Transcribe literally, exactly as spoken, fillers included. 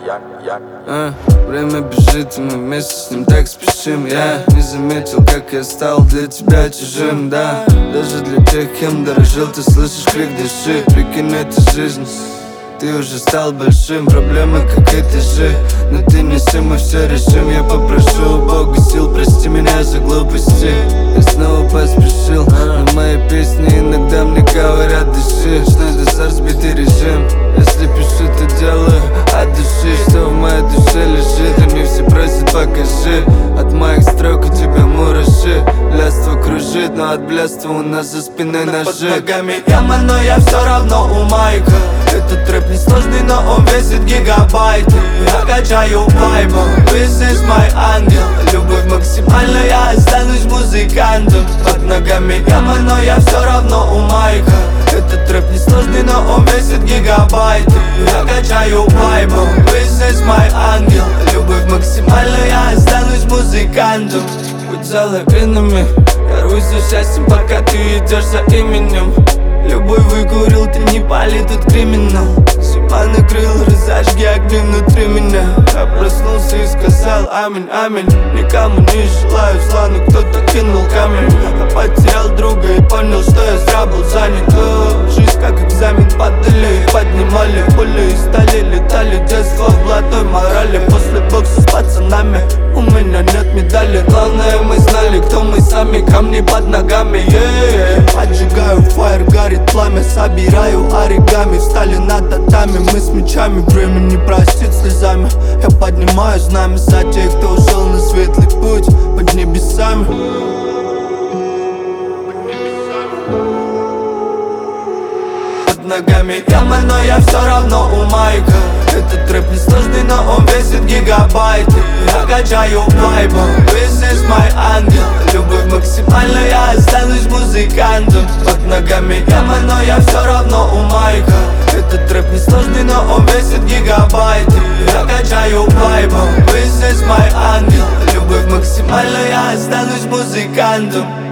А, время бежит, и мы вместе с ним так спешим. Я не заметил, как я стал для тебя чужим, да. Даже для тех, кем дорожил, ты слышишь крик души. Прикинь, это жизнь, ты уже стал большим. Проблемы, как и ты же, но ты неси, мы все решим. Я попрошу у Бога сил, прости меня за глупости. Я снова поспешил, но мои песни иногда мне говорят: дыши. Что это за разбитый режим? Если пишу, то делаю от души. Что в моей душе лежит, они все просят: покажи. От моих строк у тебя мураши. Блядство кружит, но от блядства у нас за спиной ножи. Под ногами яма, но я все равно у майка. Этот рэп несложный, но он весит гигабайты. Я качаю вайбом, this is my ангел. Любовь максимально, я останусь музыкантом. Под ногами яма, но я все равно у майка. Этот рэп несложный, но он весит гигабайты. Я качаю вайбом, this is my ангел. Любовь максимально, я останусь музыкантом. Будь заловинами, я рвусь за счастьем, пока ты идешь за именем. Любой выкурил, ты не пали, тут криминал. Зима накрыла, разожги огни внутри меня. Я проснулся и сказал аминь, аминь. Никому не желаю зла, но кто-то кинул камень. Я потерял друга и понял, что я зря был занят. Жизнь как экзамен, падали и поднимали пули и стали, летали детство в блатной морали. После бокса с пацанами у меня нет медали. Главное, мы знали, кто мы сами, камни под ногами, yeah. Поджигаю фаер, горит пламя, собираю оригами. Встали на татами, мы с мечами, время не простит слезами. Я поднимаю знамя за тех, кто ушел на светлый путь под небесами. Под ногами яма, но я все равно у майка. Этот рэп несложный, но он весит гигабайты. Я качаю вайбом, this is my ангел. Любовь максимально, я останусь музыкантом. Под ногами яма, но я все равно у майка. Этот рэп несложный, но он весит гигабайты. Я качаю вайбом, this is my ангел. Любовь максимально, я останусь музыкантом.